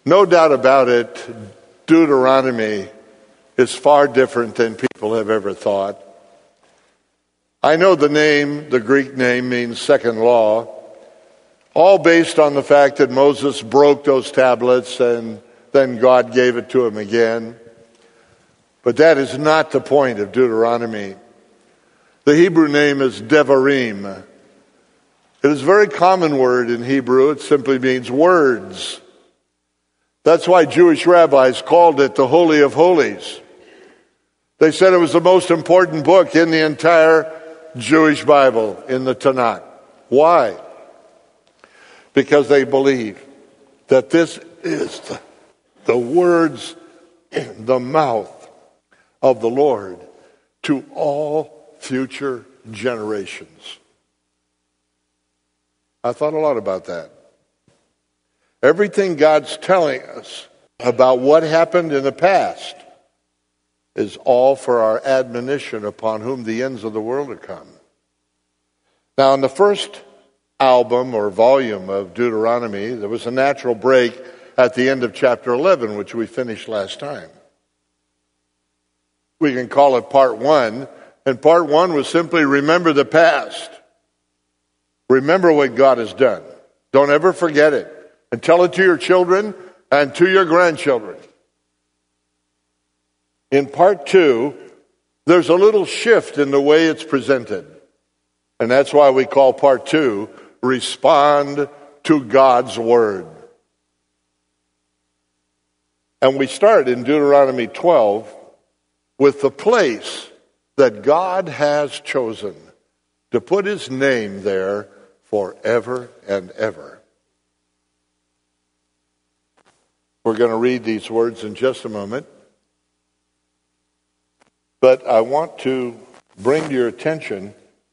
No doubt about it, Deuteronomy is far different than people have ever thought. I know the Greek name means second law, all based on the fact that Moses broke those tablets and then God gave it to him again. But that is not the point of Deuteronomy. The Hebrew name is Devarim. It is a very common word in Hebrew. It simply means words. That's why Jewish rabbis called it the Holy of Holies. They said it was the most important book in the entire Jewish Bible, in the Tanakh. Why? Because they believe that this is the words in the mouth of the Lord to all future generations. I thought a lot about that. Everything God's telling us about what happened in the past is all for our admonition upon whom the ends of the world are come. Now, in the first album or volume of Deuteronomy, there was a natural break at the end of chapter 11, which we finished last time. We can call it part 1, and part 1 was simply remember the past. Remember what God has done. Don't ever forget it. And tell it to your children and to your grandchildren. In part 2, there's a little shift in the way it's presented. And that's why we call part 2, Respond to God's Word. And we start in Deuteronomy 12 with the place that God has chosen to put his name there forever and ever. We're going to read these words in just a moment. But I want to bring to your attention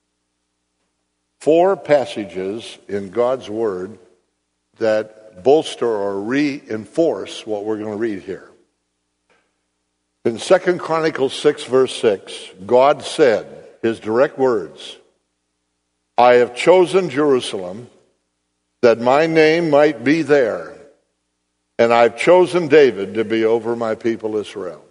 4 passages in God's Word that bolster or reinforce what we're going to read here. In 2 Chronicles 6, verse 6, God said, his direct words, I have chosen Jerusalem that my name might be there, and I've chosen David to be over my people Israel.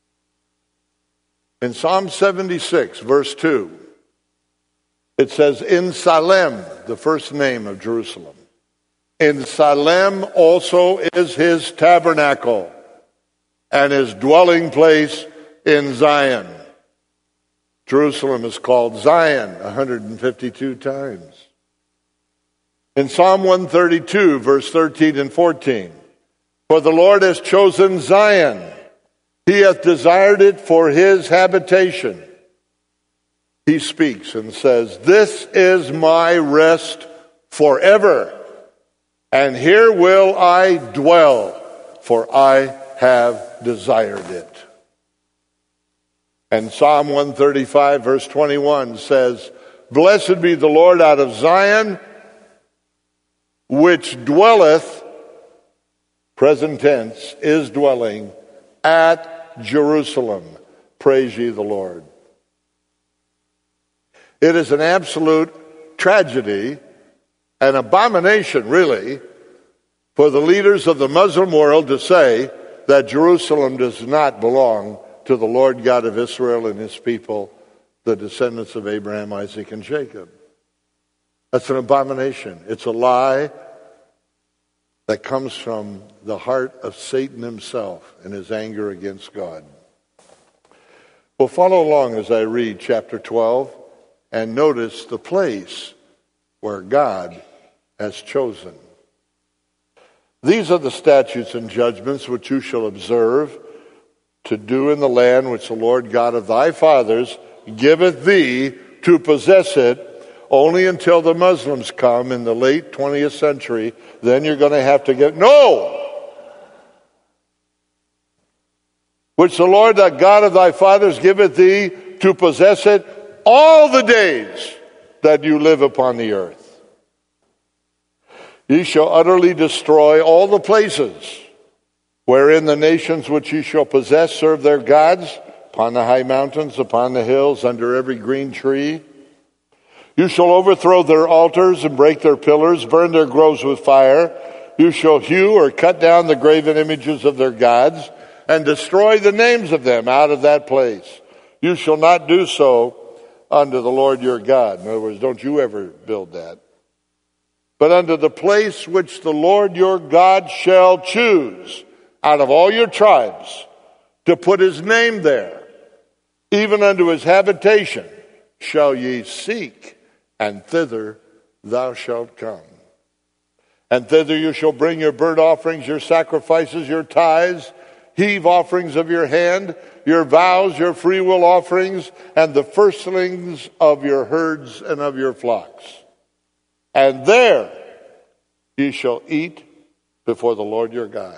In Psalm 76, verse 2, it says, in Salem, the first name of Jerusalem. In Salem also is his tabernacle and his dwelling place in Zion. Jerusalem is called Zion 152 times. In Psalm 132, verse 13 and 14, for the Lord has chosen Zion. He hath desired it for his habitation. He speaks and says, this is my rest forever, and here will I dwell, for I have desired it. And Psalm 135, verse 21 says, blessed be the Lord out of Zion, which dwelleth, present tense, is dwelling at Jerusalem. Praise ye the Lord. It is an absolute tragedy, an abomination, really, for the leaders of the Muslim world to say that Jerusalem does not belong to the Lord God of Israel and his people, the descendants of Abraham, Isaac, and Jacob. That's an abomination. It's a lie that comes from the heart of Satan himself and his anger against God. Well, follow along as I read chapter 12 and notice the place where God has chosen. These are the statutes and judgments which you shall observe to do in the land which the Lord God of thy fathers giveth thee to possess it, only until the Muslims come in the late 20th century. Then you're going to have to get, no! Which the Lord thy God of thy fathers giveth thee to possess it all the days that you live upon the earth. Ye shall utterly destroy all the places wherein the nations which ye shall possess serve their gods, upon the high mountains, upon the hills, under every green tree. You shall overthrow their altars and break their pillars, burn their groves with fire. You shall hew or cut down the graven images of their gods and destroy the names of them out of that place. You shall not do so unto the Lord your God. In other words, don't you ever build that. But unto the place which the Lord your God shall choose out of all your tribes to put his name there, even unto his habitation shall ye seek, and thither thou shalt come. And thither you shall bring your burnt offerings, your sacrifices, your tithes, heave offerings of your hand, your vows, your freewill offerings, and the firstlings of your herds and of your flocks. And there ye shall eat before the Lord your God.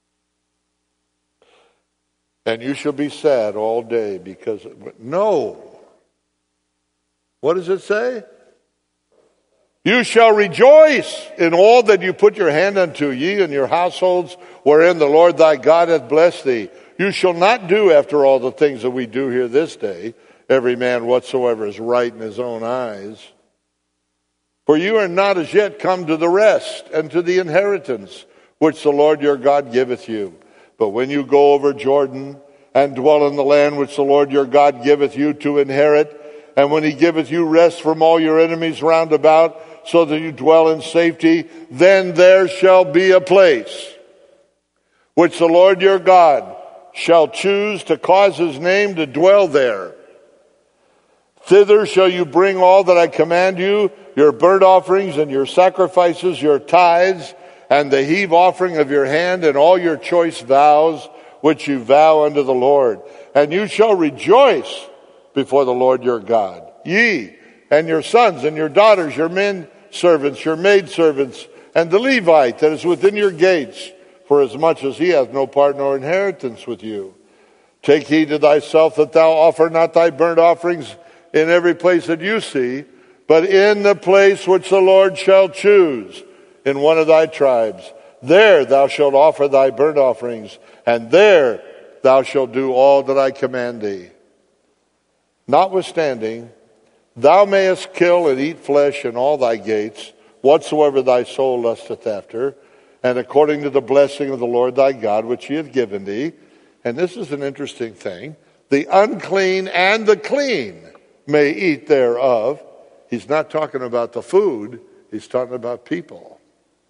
And you shall be sad all day because, no. What does it say? You shall rejoice in all that you put your hand unto, ye and your households, wherein the Lord thy God hath blessed thee. You shall not do after all the things that we do here this day, every man whatsoever is right in his own eyes. For you are not as yet come to the rest and to the inheritance which the Lord your God giveth you. But when you go over Jordan and dwell in the land which the Lord your God giveth you to inherit, and when he giveth you rest from all your enemies round about, so that you dwell in safety, then there shall be a place which the Lord your God shall choose to cause his name to dwell there. Thither shall you bring all that I command you, your burnt offerings and your sacrifices, your tithes, and the heave offering of your hand, and all your choice vows, which you vow unto the Lord. And you shall rejoice before the Lord your God, ye and your sons and your daughters, your men servants, your maid servants, and the Levite that is within your gates, for as much as he hath no part nor inheritance with you. Take heed to thyself that thou offer not thy burnt offerings in every place that you see, but in the place which the Lord shall choose in one of thy tribes. There thou shalt offer thy burnt offerings, and there thou shalt do all that I command thee. Notwithstanding, thou mayest kill and eat flesh in all thy gates, whatsoever thy soul lusteth after, and according to the blessing of the Lord thy God, which he hath given thee. And this is an interesting thing. The unclean and the clean may eat thereof. He's not talking about the food. He's talking about people.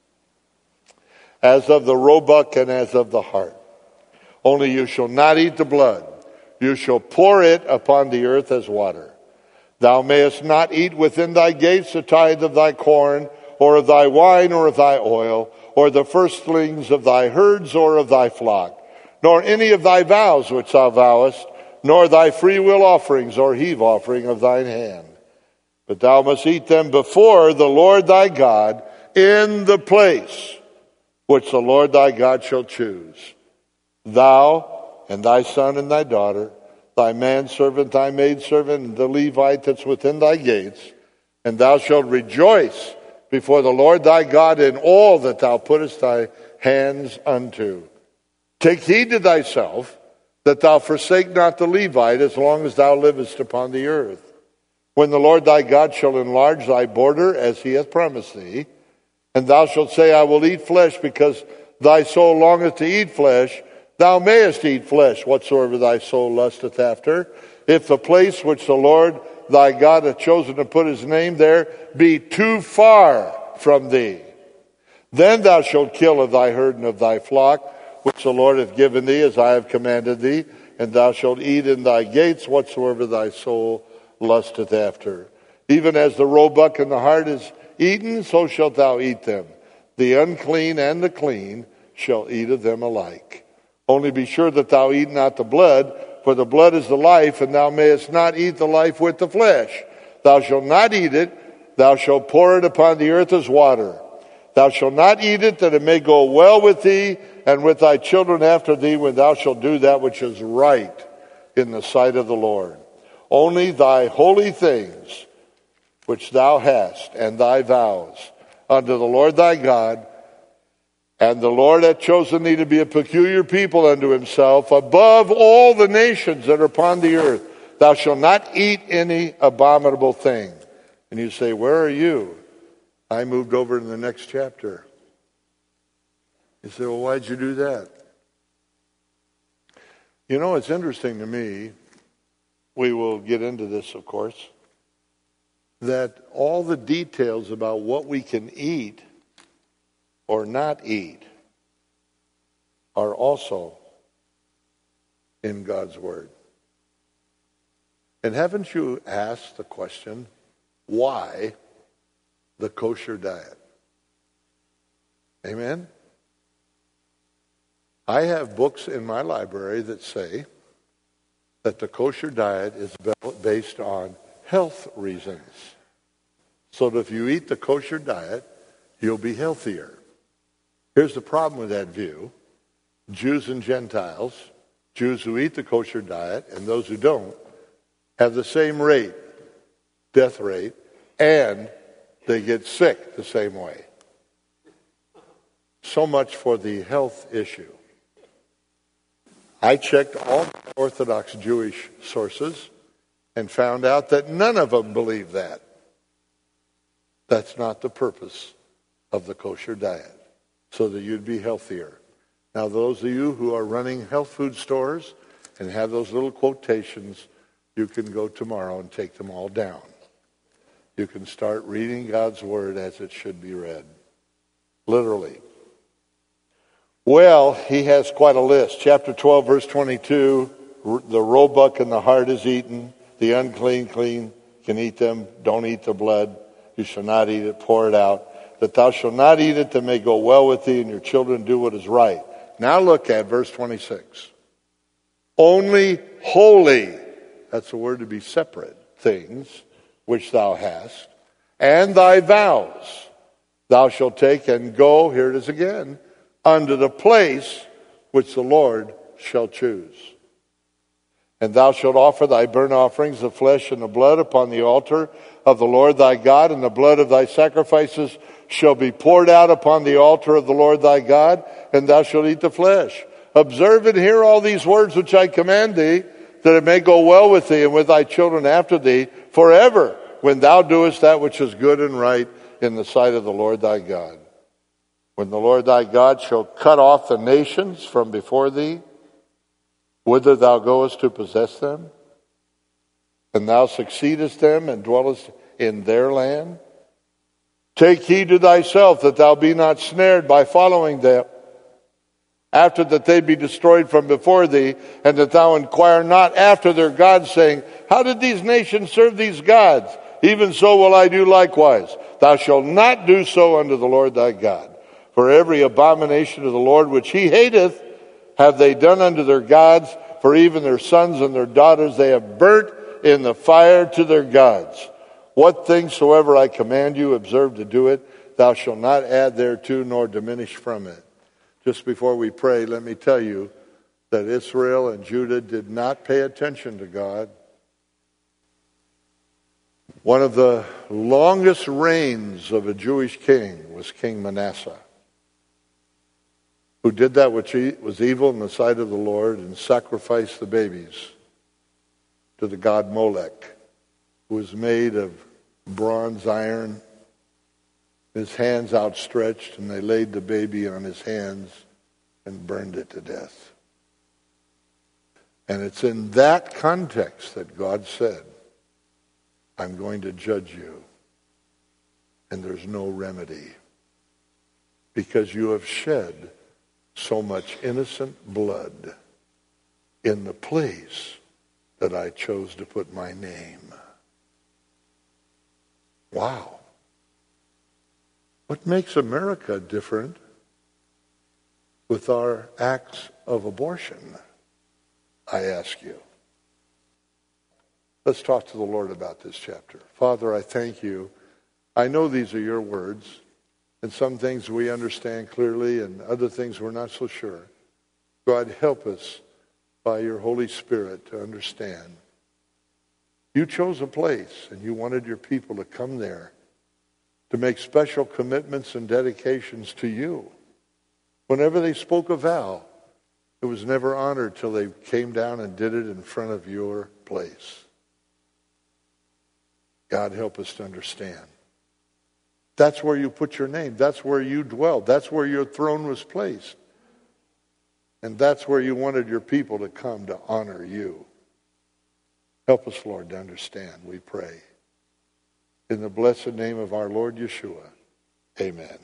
As of the roebuck and as of the hart. Only you shall not eat the blood. You shall pour it upon the earth as water. Thou mayest not eat within thy gates the tithe of thy corn, or of thy wine, or of thy oil, or the firstlings of thy herds, or of thy flock, nor any of thy vows which thou vowest, nor thy freewill offerings, or heave offering of thine hand. But thou must eat them before the Lord thy God in the place which the Lord thy God shall choose. Thou and thy son and thy daughter, thy manservant, thy maidservant, and the Levite that's within thy gates, and thou shalt rejoice before the Lord thy God in all that thou puttest thy hands unto. Take heed to thyself that thou forsake not the Levite as long as thou livest upon the earth. When the Lord thy God shall enlarge thy border as he hath promised thee, and thou shalt say, I will eat flesh because thy soul longeth to eat flesh, thou mayest eat flesh whatsoever thy soul lusteth after, if the place which the Lord thy God hath chosen to put his name there be too far from thee. Then thou shalt kill of thy herd and of thy flock, which the Lord hath given thee, as I have commanded thee, and thou shalt eat in thy gates whatsoever thy soul lusteth after. Even as the roebuck and the hart is eaten, so shalt thou eat them. The unclean and the clean shall eat of them alike. Only be sure that thou eat not the blood, for the blood is the life, and thou mayest not eat the life with the flesh. Thou shalt not eat it, thou shalt pour it upon the earth as water. Thou shalt not eat it, that it may go well with thee, and with thy children after thee, when thou shalt do that which is right in the sight of the Lord. Only thy holy things, which thou hast, and thy vows, unto the Lord thy God, and the Lord hath chosen thee to be a peculiar people unto himself, above all the nations that are upon the earth. Thou shalt not eat any abominable thing. And you say, where are you? I moved over to the next chapter. You say, well, why'd you do that? You know, it's interesting to me, we will get into this, of course, that all the details about what we can eat or not eat are also in God's Word. And haven't you asked the question, why the kosher diet? Amen? I have books in my library that say that the kosher diet is based on health reasons. So that if you eat the kosher diet, you'll be healthier. Here's the problem with that view. Jews and Gentiles, Jews who eat the kosher diet and those who don't, have the same rate, death rate, and they get sick the same way. So much for the health issue. I checked all Orthodox Jewish sources and found out that none of them believe that. That's not the purpose of the kosher diet, so that you'd be healthier. Now, those of you who are running health food stores and have those little quotations, you can go tomorrow and take them all down. You can start reading God's Word as it should be read. Literally. Well, he has quite a list. Chapter 12, verse 22, the roebuck in the heart is eaten. The unclean, clean can eat them. Don't eat the blood. You shall not eat it. Pour it out. That thou shalt not eat it, that may go well with thee, and your children do what is right. Now look at verse 26. Only holy, that's the word to be separate, things which thou hast, and thy vows thou shalt take and go, here it is again, unto the place which the Lord shall choose. And thou shalt offer thy burnt offerings, the flesh and the blood, upon the altar of the Lord thy God, and the blood of thy sacrifices shall be poured out upon the altar of the Lord thy God, and thou shalt eat the flesh. Observe and hear all these words which I command thee, that it may go well with thee and with thy children after thee forever, when thou doest that which is good and right in the sight of the Lord thy God. When the Lord thy God shall cut off the nations from before thee, whither thou goest to possess them, and thou succeedest them and dwellest in their land, take heed to thyself that thou be not snared by following them, after that they be destroyed from before thee, and that thou inquire not after their gods, saying, how did these nations serve these gods? Even so will I do likewise. Thou shalt not do so unto the Lord thy God. For every abomination of the Lord which he hateth have they done unto their gods, for even their sons and their daughters they have burnt in the fire to their gods. What things soever I command you, observe to do it. Thou shalt not add thereto nor diminish from it. Just before we pray, let me tell you that Israel and Judah did not pay attention to God. One of the longest reigns of a Jewish king was King Manasseh, who did that which was evil in the sight of the Lord and sacrificed the babies to the god Molech, who was made of bronze iron, his hands outstretched, and they laid the baby on his hands and burned it to death. And it's in that context that God said, I'm going to judge you, and there's no remedy, because you have shed so much innocent blood in the place that I chose to put my name. Wow. What makes America different with our acts of abortion, I ask you? Let's talk to the Lord about this chapter. Father, I thank you. I know these are your words, and some things we understand clearly and other things we're not so sure. God, help us by your Holy Spirit to understand. You chose a place, and you wanted your people to come there to make special commitments and dedications to you. Whenever they spoke a vow, it was never honored till they came down and did it in front of your place. God, help us to understand. That's where you put your name. That's where you dwell. That's where your throne was placed. And that's where you wanted your people to come to honor you. Help us, Lord, to understand, we pray. In the blessed name of our Lord Yeshua, amen.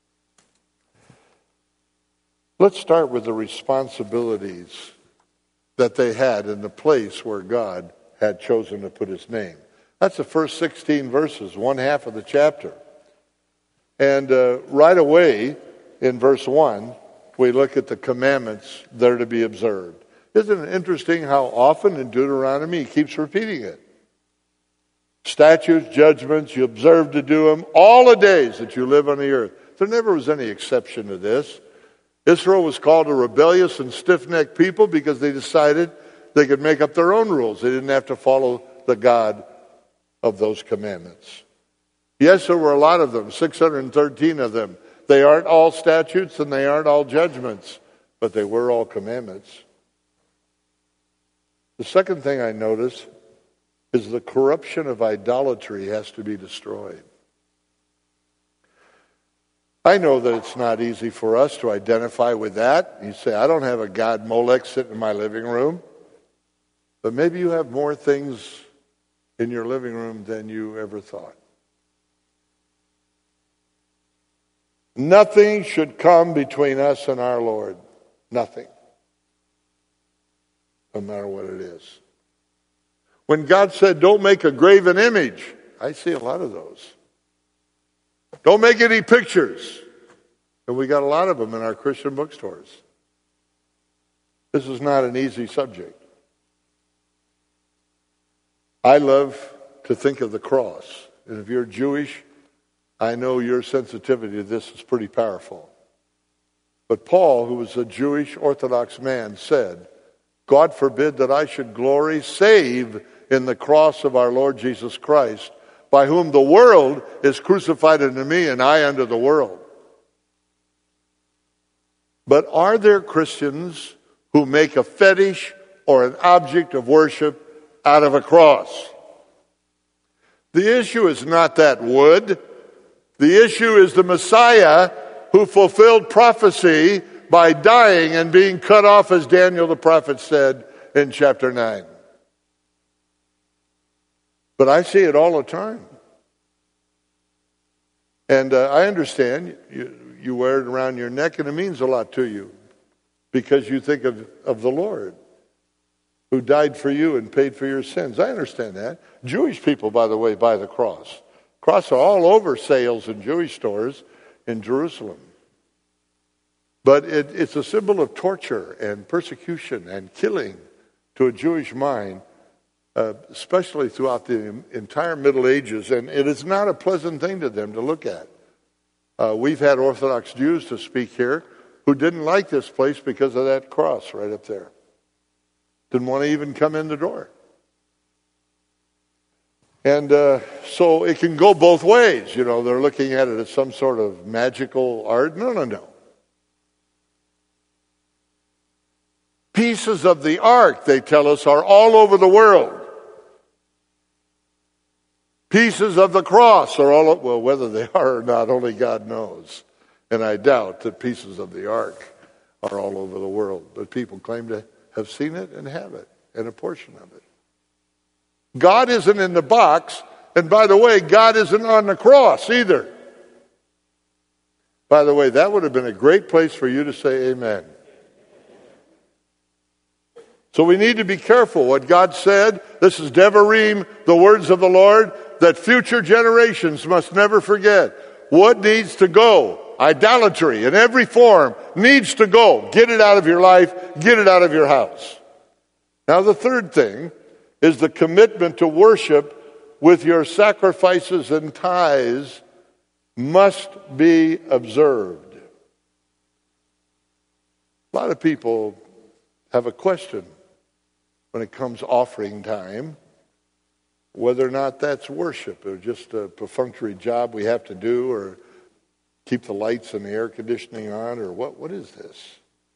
Let's start with the responsibilities that they had in the place where God had chosen to put his name. That's the first 16 verses, one half of the chapter. And right away, in verse 1, we look at the commandments that are to be observed. Isn't it interesting how often in Deuteronomy he keeps repeating it? Statutes, judgments, you observe to do them all the days that you live on the earth. There never was any exception to this. Israel was called a rebellious and stiff-necked people because they decided they could make up their own rules. They didn't have to follow the God of those commandments. Yes, there were a lot of them, 613 of them. They aren't all statutes and they aren't all judgments, but they were all commandments. The second thing I notice is the corruption of idolatry has to be destroyed. I know that it's not easy for us to identify with that. You say, I don't have a god Molech sitting in my living room. But maybe you have more things in your living room than you ever thought. Nothing should come between us and our Lord. Nothing. No matter what it is. When God said, don't make a graven image, I see a lot of those. Don't make any pictures. And we got a lot of them in our Christian bookstores. This is not an easy subject. I love to think of the cross. And if you're Jewish, I know your sensitivity to this is pretty powerful. But Paul, who was a Jewish Orthodox man, said, God forbid that I should glory save in the cross of our Lord Jesus Christ, by whom the world is crucified unto me and I unto the world. But are there Christians who make a fetish or an object of worship out of a cross? The issue is not that wood. The issue is the Messiah who fulfilled prophecy by dying and being cut off, as Daniel the prophet said in chapter 9. But I see it all the time. And I understand you wear it around your neck and it means a lot to you because you think of the Lord who died for you and paid for your sins. I understand that. Jewish people, by the way, buy the cross. Crosses are all over sales in Jewish stores in Jerusalem. But it's a symbol of torture and persecution and killing to a Jewish mind, especially throughout the entire Middle Ages. And it is not a pleasant thing to them to look at. We've had Orthodox Jews to speak here who didn't like this place because of that cross right up there. Didn't want to even come in the door. And so it can go both ways. You know, they're looking at it as some sort of magical art. No. Pieces of the ark, they tell us, are all over the world. Pieces of the cross are all over, well, whether they are or not, only God knows. And I doubt that pieces of the ark are all over the world. But people claim to have seen it and have it, and a portion of it. God isn't in the box, and by the way, God isn't on the cross either. By the way, that would have been a great place for you to say amen. So we need to be careful what God said. This is Devarim, the words of the Lord, that future generations must never forget. What needs to go? Idolatry in every form needs to go. Get it out of your life. Get it out of your house. Now the third thing is the commitment to worship with your sacrifices and tithes must be observed. A lot of people have a question when it comes offering time, whether or not that's worship or just a perfunctory job we have to do or keep the lights and the air conditioning on, or what is this?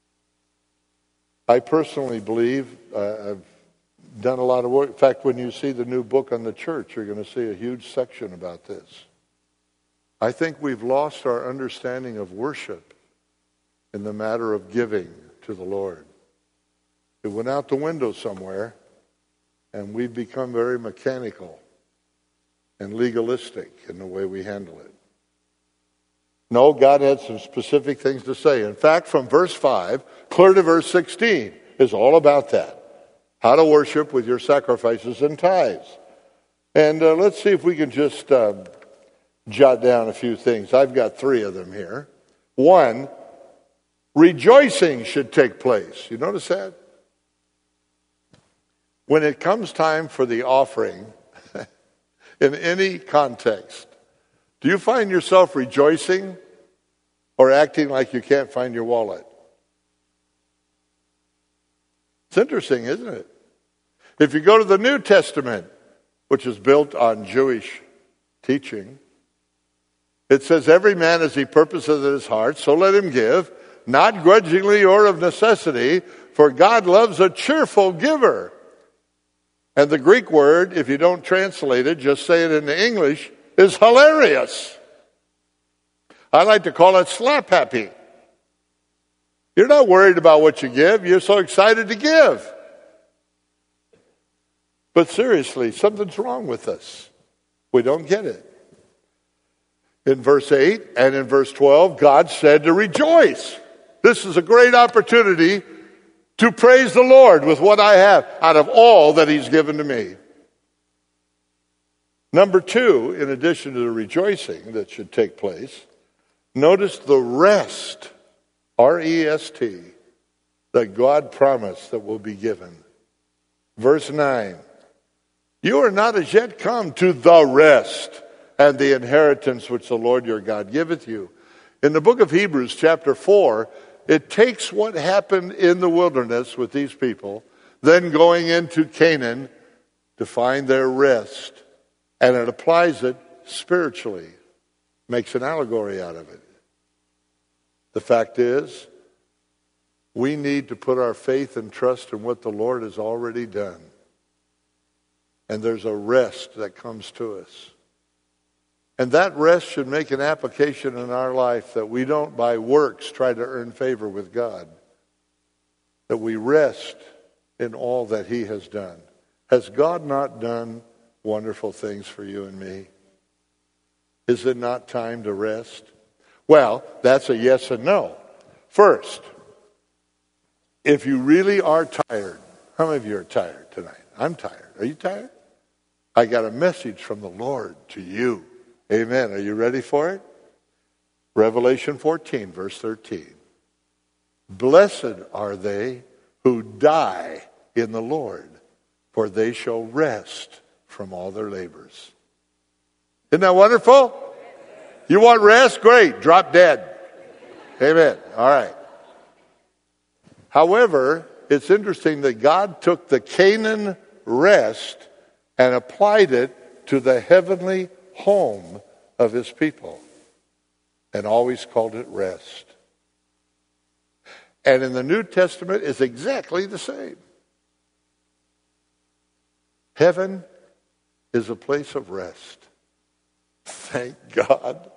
I personally believe, I've done a lot of work. In fact, when you see the new book on the church, you're going to see a huge section about this. I think we've lost our understanding of worship in the matter of giving to the Lord. It went out the window somewhere, and we've become very mechanical and legalistic in the way we handle it. No, God had some specific things to say. In fact, from verse 5 clear to verse 16 is all about that. How to worship with your sacrifices and tithes. And let's see if we can just jot down a few things. I've got 3 of them here. 1, rejoicing should take place. You notice that? When it comes time for the offering, in any context, do you find yourself rejoicing or acting like you can't find your wallet? It's interesting, isn't it? If you go to the New Testament, which is built on Jewish teaching, it says, every man as he purposes in his heart, so let him give, not grudgingly or of necessity, for God loves a cheerful giver. And the Greek word, if you don't translate it, just say it in the English, is hilarious. I like to call it slap happy. You're not worried about what you give. You're so excited to give. But seriously, something's wrong with us. We don't get it. In verse 8 and in verse 12, God said to rejoice. This is a great opportunity to praise the Lord with what I have out of all that he's given to me. Number 2, in addition to the rejoicing that should take place, notice the rest, R-E-S-T, that God promised that will be given. Verse 9, you are not as yet come to the rest and the inheritance which the Lord your God giveth you. In the book of Hebrews, chapter 4, it takes what happened in the wilderness with these people, then going into Canaan to find their rest, and it applies it spiritually, makes an allegory out of it. The fact is, we need to put our faith and trust in what the Lord has already done. And there's a rest that comes to us. And that rest should make an application in our life that we don't by works try to earn favor with God. That we rest in all that he has done. Has God not done wonderful things for you and me? Is it not time to rest? Well, that's a yes and no. First, if you really are tired, how many of you are tired tonight? I'm tired. Are you tired? I got a message from the Lord to you. Amen. Are you ready for it? Revelation 14, verse 13. Blessed are they who die in the Lord, for they shall rest from all their labors. Isn't that wonderful? You want rest? Great. Drop dead. Amen. All right. However, it's interesting that God took the Canaan rest and applied it to the heavenly home of his people and always called it rest. And in the New Testament is exactly the same. Heaven is a place of rest. Thank God.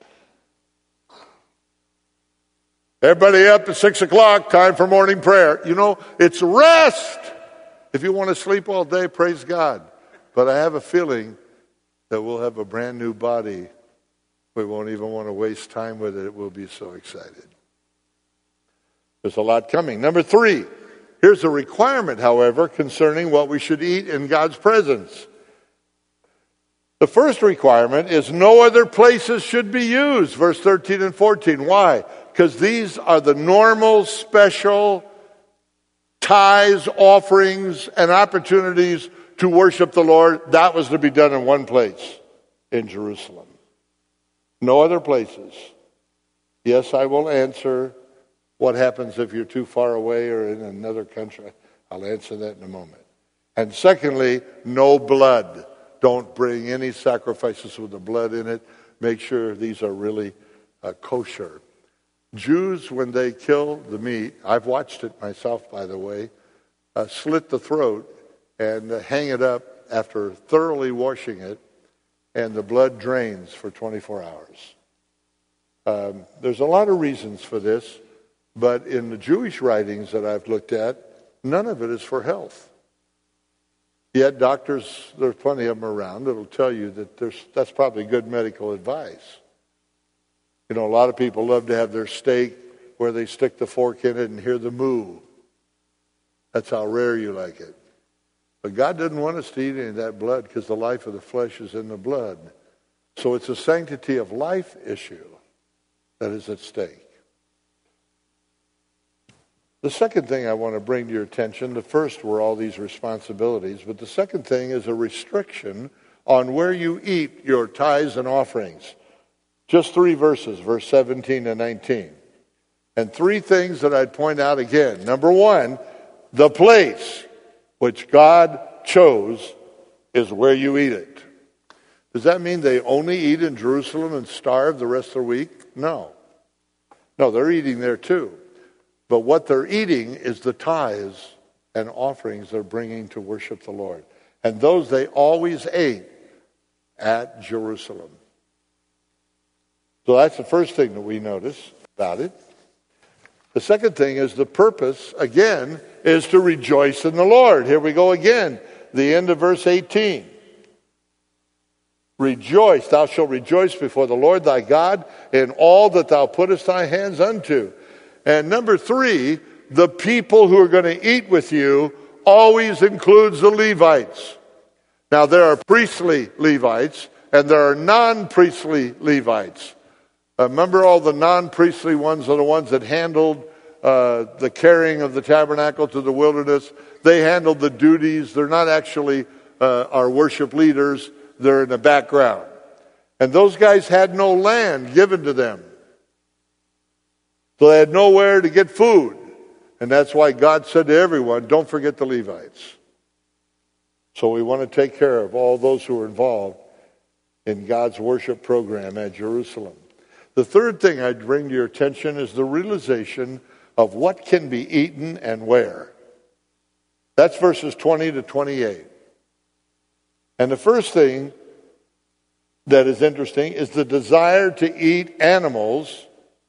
Everybody up at 6 o'clock, time for morning prayer. You know, it's rest. If you want to sleep all day, praise God. But I have a feeling that we'll have a brand new body. We won't even want to waste time with it. We'll be so excited. There's a lot coming. Number 3, here's a requirement, however, concerning what we should eat in God's presence. The first requirement is no other places should be used. Verse 13 and 14. Why? Because these are the normal, special tithes, offerings, and opportunities to worship the Lord. That was to be done in one place, in Jerusalem. No other places. Yes, I will answer what happens if you're too far away or in another country. I'll answer that in a moment. And secondly, no blood. Don't bring any sacrifices with the blood in it. Make sure these are really kosher. Jews, when they kill the meat, I've watched it myself, by the way, slit the throat and hang it up after thoroughly washing it and the blood drains for 24 hours. There's a lot of reasons for this, but in the Jewish writings that I've looked at, none of it is for health. Yet doctors, there's plenty of them around that'll tell you that that's probably good medical advice. You know, a lot of people love to have their steak where they stick the fork in it and hear the moo. That's how rare you like it. But God didn't want us to eat any of that blood because the life of the flesh is in the blood. So it's a sanctity of life issue that is at stake. The second thing I want to bring to your attention, the first were all these responsibilities, but the second thing is a restriction on where you eat your tithes and offerings. Just 3 verses, verse 17 and 19. And 3 things that I'd point out again. Number 1, the place which God chose is where you eat it. Does that mean they only eat in Jerusalem and starve the rest of the week? No. No, they're eating there too. But what they're eating is the tithes and offerings they're bringing to worship the Lord. And those they always ate at Jerusalem. So that's the first thing that we notice about it. The second thing is the purpose, again, is to rejoice in the Lord. Here we go again, the end of verse 18. Rejoice, thou shalt rejoice before the Lord thy God in all that thou puttest thy hands unto. And number 3, the people who are going to eat with you always includes the Levites. Now there are priestly Levites and there are non-priestly Levites. Remember, all the non-priestly ones are the ones that handled the carrying of the tabernacle to the wilderness. They handled the duties. They're not actually our worship leaders. They're in the background. And those guys had no land given to them. So they had nowhere to get food. And that's why God said to everyone, don't forget the Levites. So we want to take care of all those who are involved in God's worship program at Jerusalem. The third thing I'd bring to your attention is the realization of what can be eaten and where. That's verses 20 to 28. And the first thing that is interesting is the desire to eat animals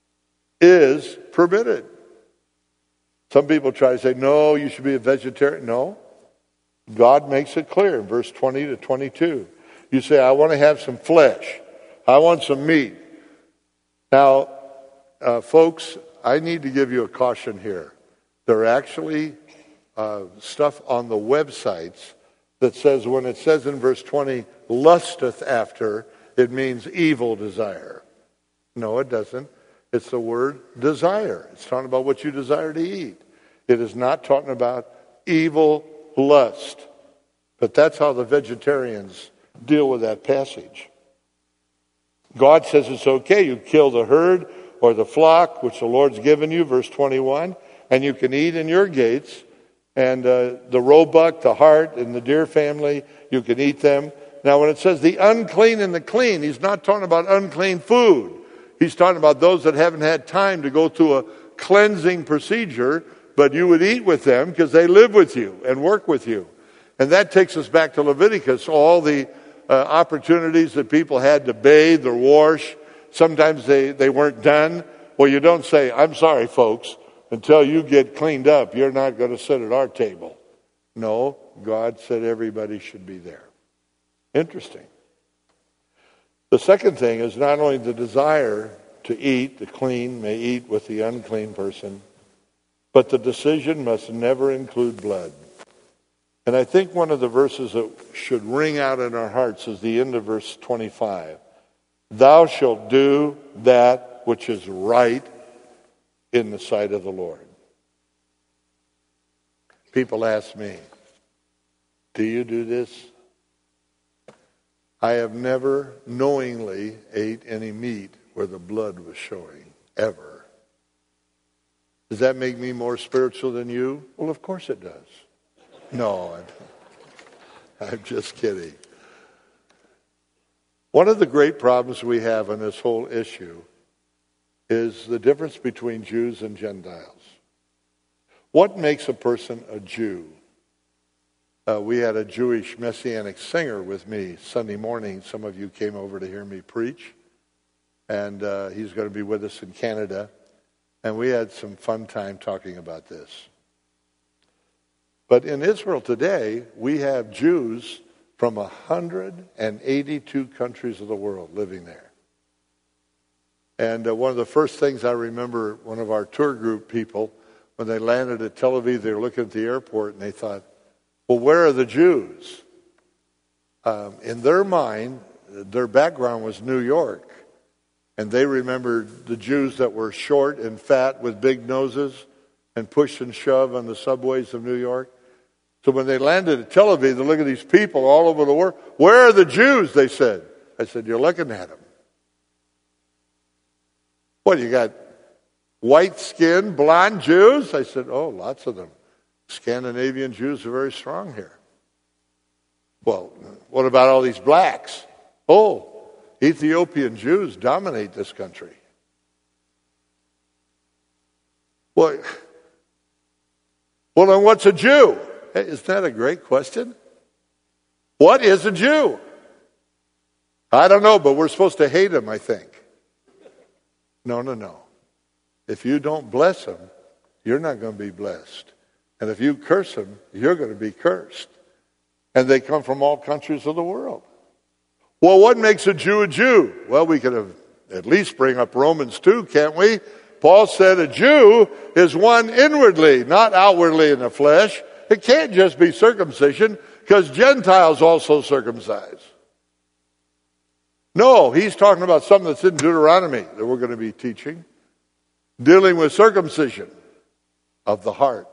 is permitted. Some people try to say, no, you should be a vegetarian. No. God makes it clear in verse 20 to 22. You say, I want to have some flesh. I want some meat. Now, folks, I need to give you a caution here. There are actually stuff on the websites that says when it says in verse 20, lusteth after, it means evil desire. No, it doesn't. It's the word desire. It's talking about what you desire to eat. It is not talking about evil lust. But that's how the vegetarians deal with that passage. God says it's okay. You kill the herd or the flock, which the Lord's given you, verse 21, and you can eat in your gates. And the roebuck, the hart, and the deer family, you can eat them. Now, when it says the unclean and the clean, he's not talking about unclean food. He's talking about those that haven't had time to go through a cleansing procedure, but you would eat with them because they live with you and work with you. And that takes us back to Leviticus, all the opportunities that people had to bathe or wash. Sometimes they weren't done. Well, you don't say, I'm sorry, folks, until you get cleaned up, you're not going to sit at our table. No, God said everybody should be there. Interesting. The second thing is not only the desire to eat, the clean may eat with the unclean person, but the decision must never include blood. And I think one of the verses that should ring out in our hearts is the end of verse 25. Thou shalt do that which is right in the sight of the Lord. People ask me, do you do this? I have never knowingly ate any meat where the blood was showing, ever. Does that make me more spiritual than you? Well, of course it does. No, I'm just kidding. One of the great problems we have in this whole issue is the difference between Jews and Gentiles. What makes a person a Jew? We had a Jewish Messianic singer with me Sunday morning. Some of you came over to hear me preach. And he's going to be with us in Canada. And we had some fun time talking about this. But in Israel today, we have Jews from 182 countries of the world living there. And one of the first things I remember, one of our tour group people, when they landed at Tel Aviv, they were looking at the airport and they thought, well, where are the Jews? In their mind, their background was New York. And they remembered the Jews that were short and fat with big noses and push and shove on the subways of New York. So when they landed at Tel Aviv, they look at these people all over the world. Where are the Jews, they said. I said, you're looking at them. What, you got white-skinned, blonde Jews? I said, oh, lots of them. Scandinavian Jews are very strong here. Well, what about all these blacks? Oh, Ethiopian Jews dominate this country. Well, then what's a Jew? Hey, isn't that a great question? What is a Jew? I don't know, but we're supposed to hate him, I think. No. If you don't bless him, you're not going to be blessed. And if you curse him, you're going to be cursed. And they come from all countries of the world. Well, what makes a Jew a Jew? Well, we could at least bring up Romans 2, can't we? Paul said a Jew is one inwardly, not outwardly in the flesh. It can't just be circumcision, because Gentiles also circumcise. No, he's talking about something that's in Deuteronomy that we're going to be teaching, dealing with circumcision of the heart.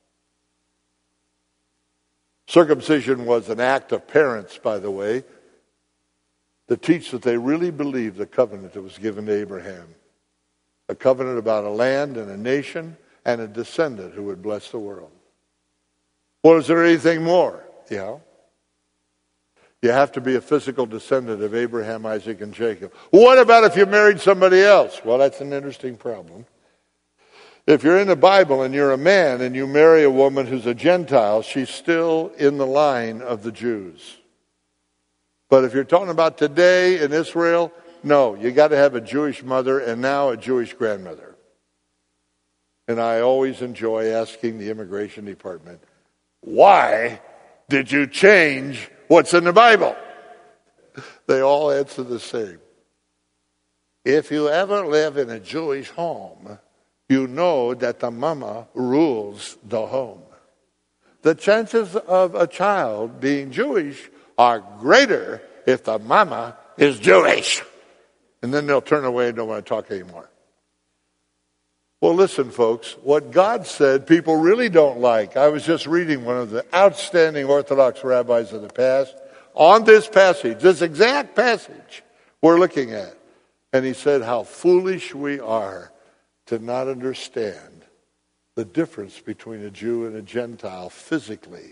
Circumcision was an act of parents, by the way, to teach that they really believed the covenant that was given to Abraham. A covenant about a land and a nation and a descendant who would bless the world. Well, is there anything more? Yeah. You have to be a physical descendant of Abraham, Isaac, and Jacob. What about if you married somebody else? Well, that's an interesting problem. If you're in the Bible and you're a man and you marry a woman who's a Gentile, she's still in the line of the Jews. But if you're talking about today in Israel, no, you got to have a Jewish mother and now a Jewish grandmother. And I always enjoy asking the immigration department, why did you change what's in the Bible? They all answer the same. If you ever live in a Jewish home, you know that the mama rules the home. The chances of a child being Jewish are greater if the mama is Jewish. And then they'll turn away and don't want to talk anymore. Well, listen, folks, what God said, people really don't like. I was just reading one of the outstanding Orthodox rabbis of the past on this passage, this exact passage we're looking at. And he said how foolish we are to not understand the difference between a Jew and a Gentile physically.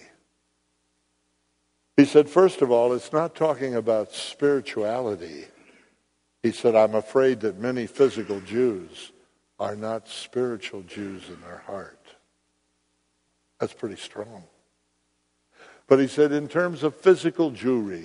He said, first of all, it's not talking about spirituality. He said, I'm afraid that many physical Jews are not spiritual Jews in their heart. That's pretty strong. But he said, in terms of physical Jewry,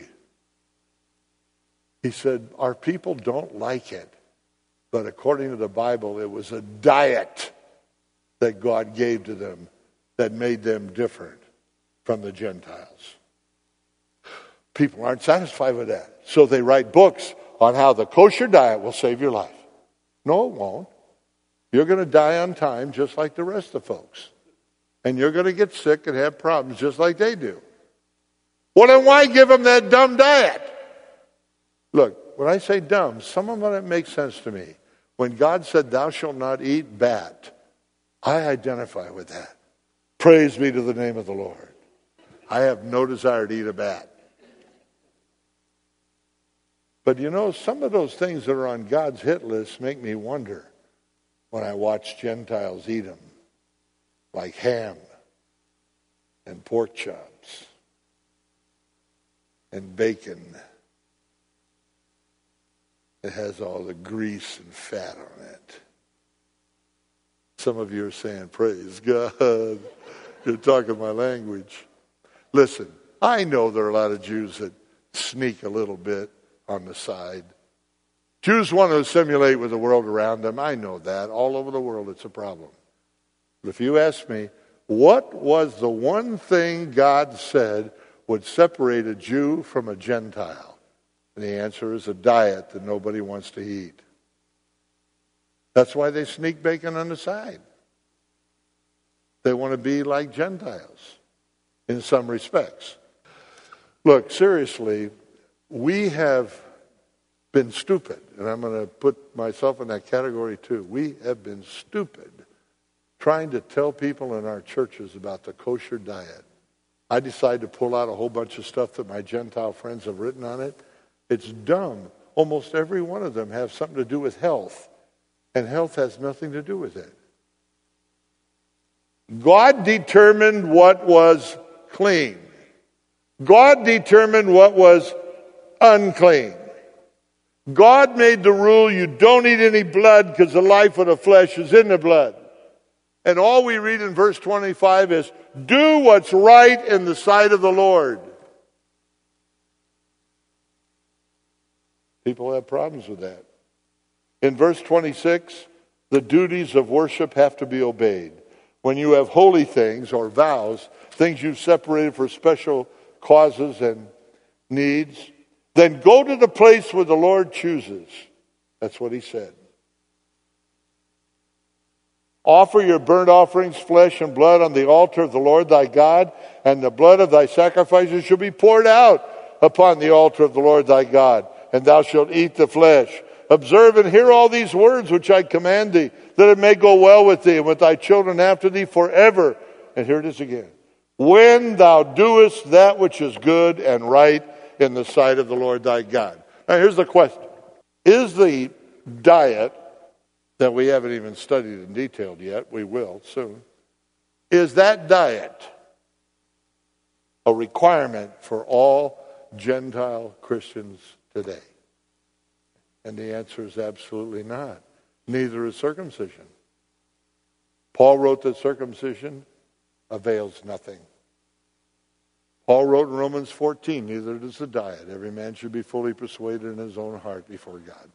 he said, our people don't like it. But according to the Bible, it was a diet that God gave to them that made them different from the Gentiles. People aren't satisfied with that. So they write books on how the kosher diet will save your life. No, it won't. You're going to die on time just like the rest of folks. And you're going to get sick and have problems just like they do. Well, then why give them that dumb diet? Look, when I say dumb, some of it makes sense to me. When God said, thou shalt not eat bat, I identify with that. Praise be to the name of the Lord. I have no desire to eat a bat. But you know, some of those things that are on God's hit list make me wonder when I watch Gentiles eat them, like ham and pork chops and bacon. It has all the grease and fat on it. Some of you are saying, praise God. You're talking my language. Listen, I know there are a lot of Jews that sneak a little bit on the side. Jews want to assimilate with the world around them. I know that. All over the world it's a problem. But if you ask me, what was the one thing God said would separate a Jew from a Gentile? And the answer is a diet that nobody wants to eat. That's why they sneak bacon on the side. They want to be like Gentiles in some respects. Look, seriously, we have been stupid, and I'm going to put myself in that category too. We have been stupid trying to tell people in our churches about the kosher diet. I decided to pull out a whole bunch of stuff that my Gentile friends have written on it. It's dumb. Almost every one of them have something to do with health, and health has nothing to do with it. God determined what was clean. God determined what was unclean. God made the rule you don't eat any blood because the life of the flesh is in the blood. And all we read in verse 25 is, do what's right in the sight of the Lord. People have problems with that. In verse 26, the duties of worship have to be obeyed. When you have holy things or vows, things you've separated for special causes and needs, then go to the place where the Lord chooses. That's what he said. Offer your burnt offerings, flesh and blood on the altar of the Lord thy God, and the blood of thy sacrifices shall be poured out upon the altar of the Lord thy God, and thou shalt eat the flesh. Observe and hear all these words which I command thee, that it may go well with thee and with thy children after thee forever. And here it is again. When thou doest that which is good and right in the sight of the Lord thy God. Now here's the question. Is the diet that we haven't even studied in detail yet, we will soon, is that diet a requirement for all Gentile Christians today? And the answer is absolutely not. Neither is circumcision. Paul wrote that circumcision avails nothing. Paul wrote in Romans 14, neither does the diet. Every man should be fully persuaded in his own heart before God.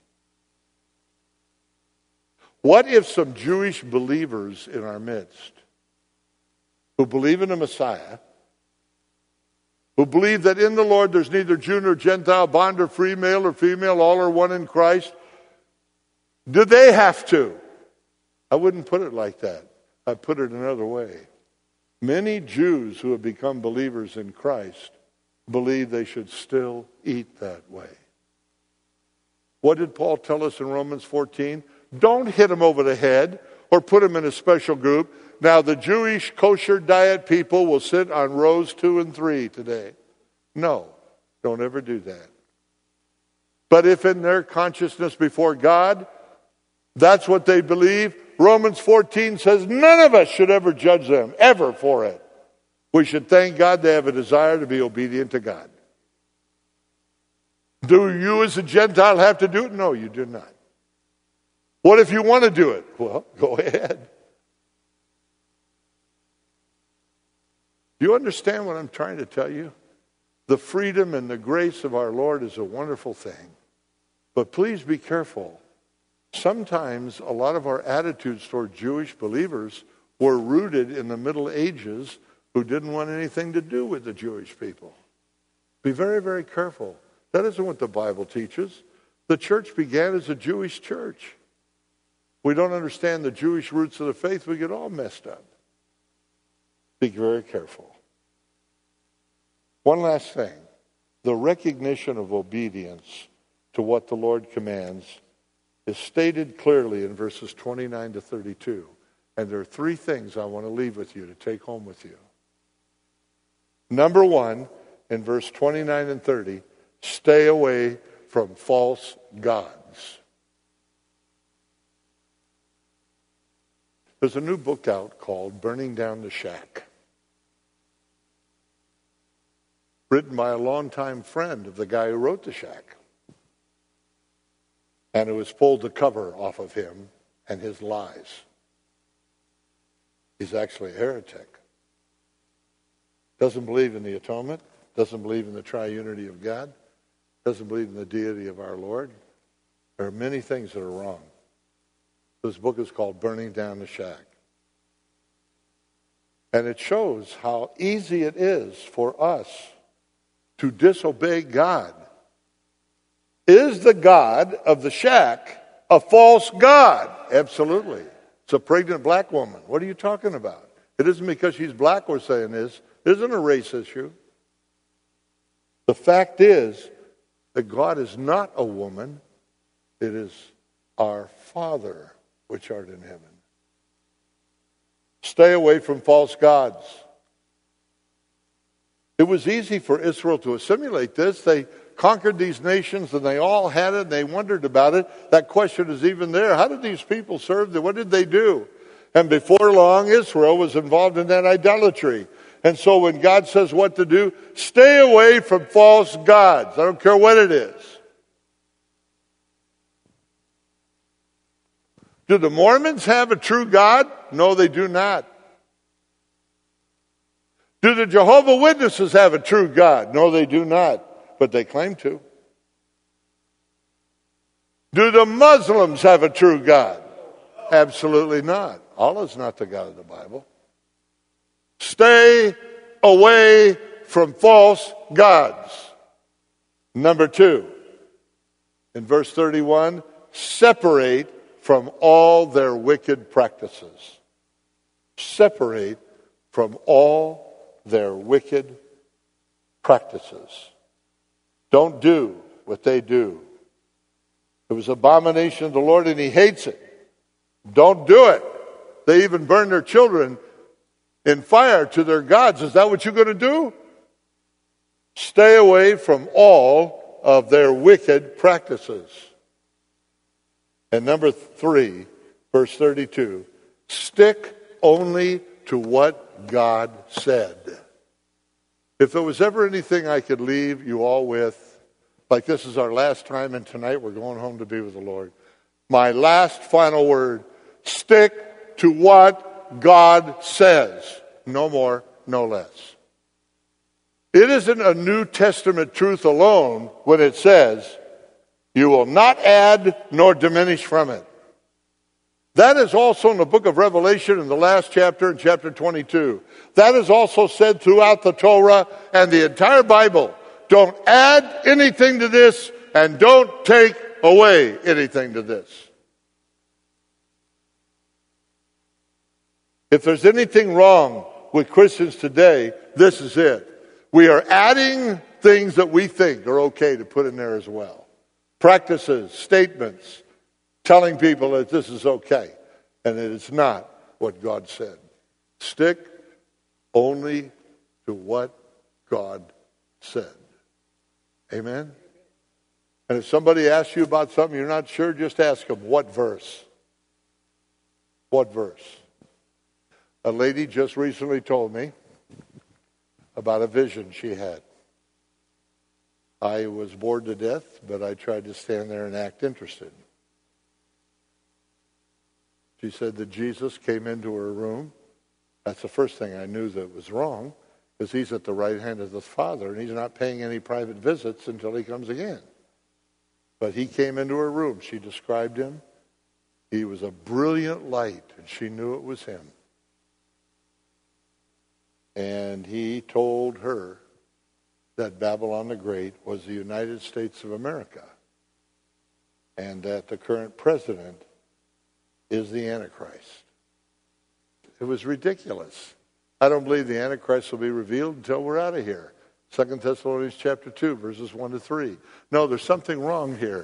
What if some Jewish believers in our midst who believe in the Messiah, who believe that in the Lord there's neither Jew nor Gentile, bond or free, male or female, all are one in Christ, do they have to? I wouldn't put it like that. I'd put it another way. Many Jews who have become believers in Christ believe they should still eat that way. What did Paul tell us in Romans 14? Don't hit them over the head or put them in a special group. Now, the Jewish kosher diet people will sit on rows 2 and 3 today. No, don't ever do that. But if in their consciousness before God, that's what they believe, Romans 14 says none of us should ever judge them, ever for it. We should thank God they have a desire to be obedient to God. Do you as a Gentile have to do it? No, you do not. What if you want to do it? Well, go ahead. Do you understand what I'm trying to tell you? The freedom and the grace of our Lord is a wonderful thing. But please be careful. Sometimes a lot of our attitudes toward Jewish believers were rooted in the Middle Ages who didn't want anything to do with the Jewish people. Be very, very careful. That isn't what the Bible teaches. The church began as a Jewish church. We don't understand the Jewish roots of the faith, we get all messed up. Be very careful. One last thing. The recognition of obedience to what the Lord commands is stated clearly in verses 29 to 32. And there are 3 things I want to leave with you to take home with you. Number 1, in verse 29 and 30, stay away from false gods. There's a new book out called Burning Down the Shack, written by a longtime friend of the guy who wrote The Shack. And it was pulled the cover off of him and his lies. He's actually a heretic. Doesn't believe in the atonement. Doesn't believe in the triunity of God. Doesn't believe in the deity of our Lord. There are many things that are wrong. This book is called Burning Down the Shack. And it shows how easy it is for us to disobey God. Is the God of the shack a false God? Absolutely. It's a pregnant black woman. What are you talking about? It isn't because she's black we're saying this. It isn't a race issue. The fact is that God is not a woman. It is our Father which art in heaven. Stay away from false gods. It was easy for Israel to assimilate this. They conquered these nations and they all had it and they wondered about it. That question is even there. How did these people serve? What did they do? And before long, Israel was involved in that idolatry. And so when God says what to do, stay away from false gods. I don't care what it is. Do the Mormons have a true God? No, they do not. Do the Jehovah's Witnesses have a true God? No, they do not, but they claim to. Do the Muslims have a true God? Absolutely not. Allah's not the God of the Bible. Stay away from false gods. Number 2, in verse 31, separate from all their wicked practices. Separate from all their wicked practices. Don't do what they do. It was abomination of the Lord and he hates it. Don't do it. They even burn their children in fire to their gods. Is that what you're going to do? Stay away from all of their wicked practices. And number 3, verse 32, stick only to what God said. If there was ever anything I could leave you all with, like this is our last time and tonight we're going home to be with the Lord. My last final word, stick to what God says. No more, no less. It isn't a New Testament truth alone when it says, you will not add nor diminish from it. That is also in the book of Revelation in the last chapter, in chapter 22. That is also said throughout the Torah and the entire Bible. Don't add anything to this and don't take away anything to this. If there's anything wrong with Christians today, this is it. We are adding things that we think are okay to put in there as well. Practices, statements, telling people that this is okay. And it is not what God said. Stick only to what God said. Amen? And if somebody asks you about something you're not sure, just ask them, what verse? What verse? A lady just recently told me about a vision she had. I was bored to death, but I tried to stand there and act interested. She said that Jesus came into her room. That's the first thing I knew that was wrong, because he's at the right hand of the Father, and he's not paying any private visits until he comes again. But he came into her room. She described him. He was a brilliant light, and she knew it was him. And he told her that Babylon the Great was the United States of America, and that the current president is the Antichrist. It was ridiculous. I don't believe the Antichrist will be revealed until we're out of here. 2 Thessalonians chapter 2, verses 1 to 3. No, there's something wrong here.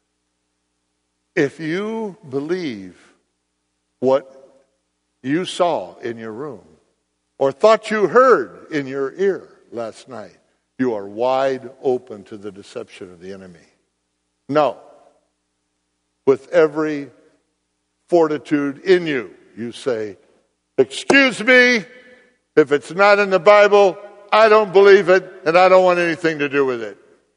If you believe what you saw in your room, or thought you heard in your ear last night, you are wide open to the deception of the enemy. No. With every fortitude in you, you say, excuse me, if it's not in the Bible, I don't believe it, and I don't want anything to do with it.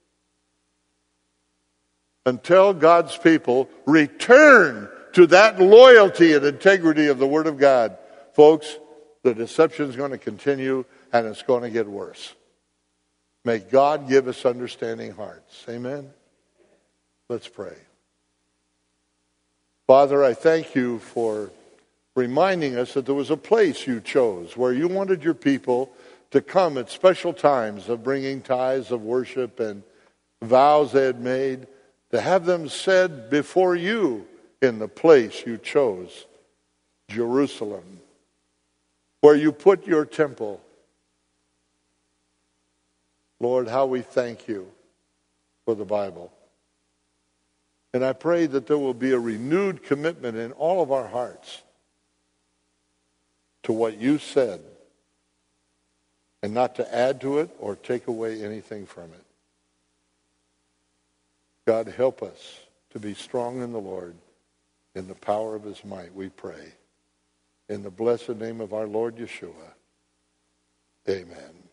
Until God's people return to that loyalty and integrity of the Word of God, folks, The deception is going to continue, and it's going to get worse. May God give us understanding hearts. Amen? Let's pray. Father, I thank you for reminding us that there was a place you chose where you wanted your people to come at special times of bringing tithes of worship and vows they had made, to have them said before you in the place you chose, Jerusalem, where you put your temple. Lord, how we thank you for the Bible. And I pray that there will be a renewed commitment in all of our hearts to what you said, and not to add to it or take away anything from it. God, help us to be strong in the Lord, in the power of his might, we pray. In the blessed name of our Lord Yeshua, amen.